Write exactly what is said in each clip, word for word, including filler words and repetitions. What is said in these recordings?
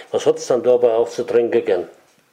Was hat es dann dabei auch zu trinken gern?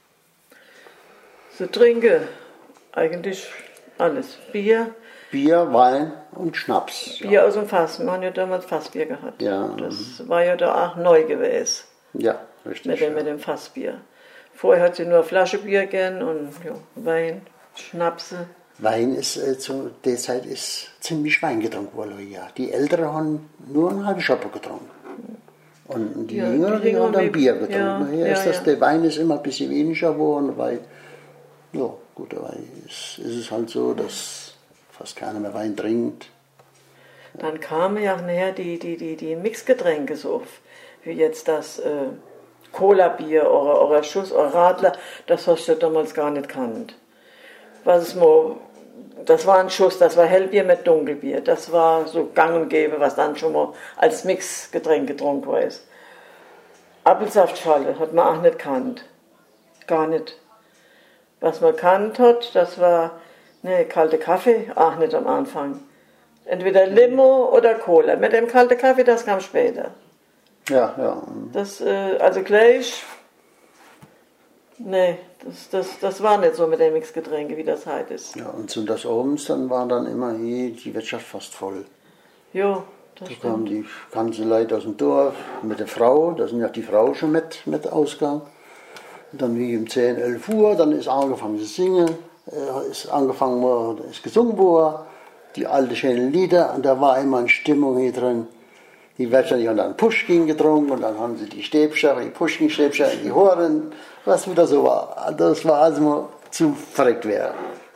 Zu trinken, eigentlich alles. Bier. Bier, Wein und Schnaps. Bier aus dem Fass. Wir haben ja damals Fassbier gehabt. Ja. Das war ja da auch neu gewesen. Ja, richtig. Mit dem, ja. mit dem Fassbier. Vorher hat sie nur Flasche Bier gern und ja, Wein, Schnapse. Wein ist äh, zu der Zeit ist ziemlich Wein getrunken worden, ja. Die Älteren haben nur eine halbe Schoppe getrunken. Und die Ja, Jüngeren die die haben dann Jüngeren, Bier getrunken. ja, Nachher ja, ist das, ja. der Wein ist immer ein bisschen weniger geworden, weil, ja gut, aber ist, ist es halt so, dass fast keiner mehr Wein trinkt. Dann kamen ja nachher die, die, die, die Mixgetränke so, wie jetzt das äh, Cola-Bier oder, oder Schuss oder Radler, das hast du damals gar nicht kannt. Was es mal, das war ein Schuss, das war Hellbier mit Dunkelbier, das war so gang und gäbe, was dann schon mal als Mixgetränk getrunken war. Apfelsaftschale hat man auch nicht kannt, gar nicht. Was man kannt hat, das war ne, kalte Kaffee, auch nicht am Anfang. Entweder Limo oder Cola. Mit dem kalten Kaffee, das kam später. Ja, ja. Das, äh, also gleich, nee, das, das, das war nicht so mit den Mixgetränken, wie das heute ist. Ja, und so das abends, dann war dann immer hier die Wirtschaft fast voll. Jo, das Da stimmt. kamen die ganzen Leute aus dem Dorf mit der Frau, da sind ja die Frau schon mit, mit ausgegangen. Und dann wie um zehn, elf Uhr, dann ist angefangen zu singen, äh, ist angefangen worden, ist gesungen worden, die alten schönen Lieder, und da war immer eine Stimmung hier drin. Die Wirtschaft haben dann Puschkin getrunken und dann haben sie die Stäbchen, die Puschkin-Stäbchen in die Horen, was wieder so war. Das war also mal zu verrückt wäre.